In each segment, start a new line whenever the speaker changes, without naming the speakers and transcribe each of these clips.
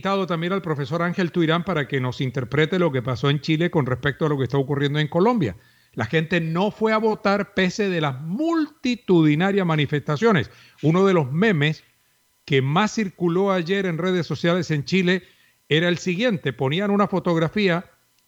Invitado también al profesor Ángel Tuirán para que nos interprete lo que pasó en Chile con respecto a lo que está ocurriendo en Colombia. La gente no fue a votar pese de las multitudinarias manifestaciones. Uno de los memes que más circuló ayer en redes sociales en Chile era el siguiente: ponían una fotografía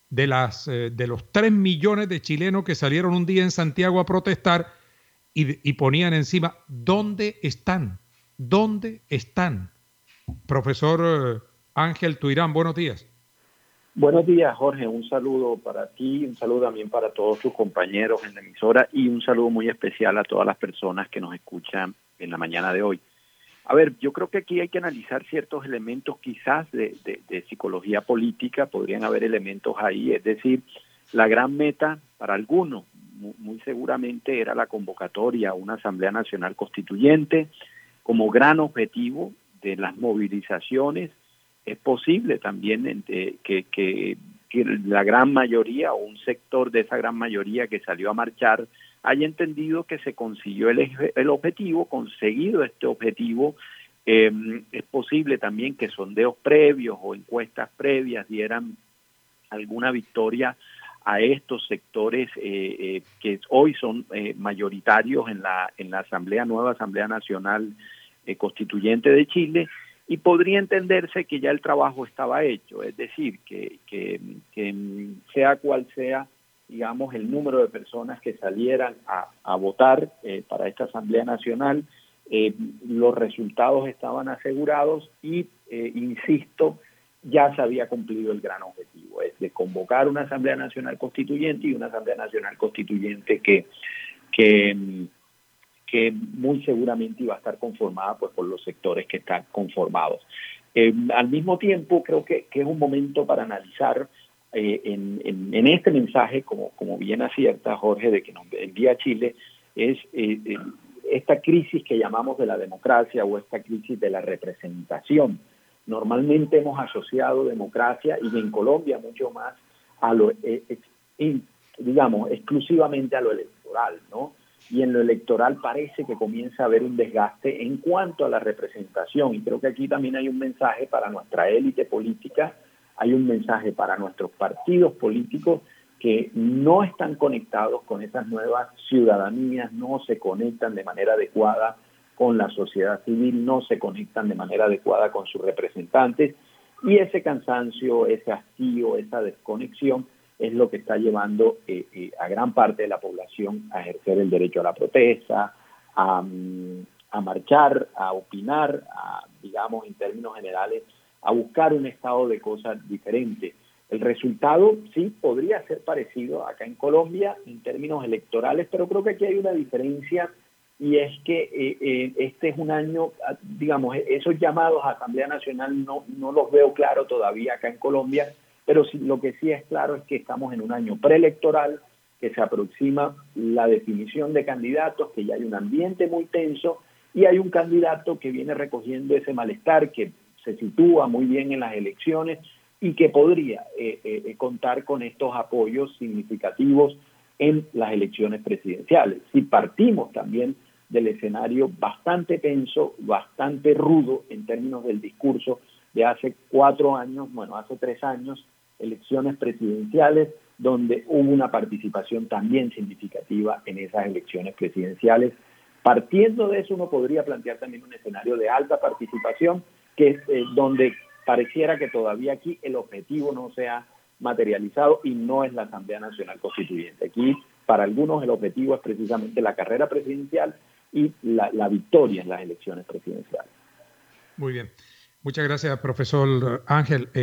de los 3 millones de chilenos que salieron un día en Santiago a protestar y ponían encima: ¿dónde están? ¿Dónde están? Profesor Ángel Tuirán, buenos días.
Buenos días, Jorge. Un saludo para ti, un saludo también para todos tus compañeros en la emisora y un saludo muy especial a todas las personas que nos escuchan en la mañana de hoy. A ver, yo creo que aquí hay que analizar ciertos elementos quizás de psicología política, podrían haber elementos ahí, es decir, la gran meta para algunos, muy seguramente era la convocatoria a una Asamblea Nacional Constituyente como gran objetivo de las movilizaciones. Es posible también que la gran mayoría o un sector de esa gran mayoría que salió a marchar haya entendido que se consiguió el objetivo, conseguido este objetivo. Es posible también que sondeos previos o encuestas previas dieran alguna victoria a estos sectores que hoy son mayoritarios en la Asamblea, nueva Asamblea Nacional Constituyente de Chile, y podría entenderse que ya el trabajo estaba hecho, es decir, que sea cual sea, digamos, el número de personas que salieran a votar para esta Asamblea Nacional, los resultados estaban asegurados y, insisto, ya se había cumplido el gran objetivo, es de convocar una Asamblea Nacional Constituyente y una Asamblea Nacional Constituyente que muy seguramente iba a estar conformada pues por los sectores que están conformados. Al mismo tiempo, creo que es un momento para analizar en este mensaje, como bien acierta Jorge, de que nos envía Chile, es esta crisis que llamamos de la democracia o esta crisis de la representación. Normalmente hemos asociado democracia, y en Colombia mucho más, a lo, digamos, exclusivamente a lo electoral, ¿no? Y en lo electoral parece que comienza a haber un desgaste en cuanto a la representación, y creo que aquí también hay un mensaje para nuestra élite política, hay un mensaje para nuestros partidos políticos que no están conectados con esas nuevas ciudadanías, no se conectan de manera adecuada con la sociedad civil, no se conectan de manera adecuada con sus representantes, y ese cansancio, ese hastío, esa desconexión es lo que está llevando a gran parte de la población a ejercer el derecho a la protesta, a marchar, a opinar, digamos, en términos generales, a buscar un estado de cosas diferente. El resultado sí podría ser parecido acá en Colombia en términos electorales, pero creo que aquí hay una diferencia, y es que este es un año, digamos, esos llamados a Asamblea Nacional no los veo claro todavía acá en Colombia, pero sí, lo que sí es claro es que estamos en un año preelectoral, que se aproxima la definición de candidatos, que ya hay un ambiente muy tenso y hay un candidato que viene recogiendo ese malestar, que se sitúa muy bien en las elecciones y que podría contar con estos apoyos significativos en las elecciones presidenciales. Si partimos también del escenario bastante tenso, bastante rudo en términos del discurso de hace 4 años, bueno, hace 3 años, elecciones presidenciales, donde hubo una participación también significativa en esas elecciones presidenciales. Partiendo de eso, uno podría plantear también un escenario de alta participación, que es donde pareciera que todavía aquí el objetivo no se ha materializado y no es la Asamblea Nacional Constituyente. Aquí, para algunos, el objetivo es precisamente la carrera presidencial y la victoria en las elecciones presidenciales.
Muy bien. Muchas gracias, profesor Ángel.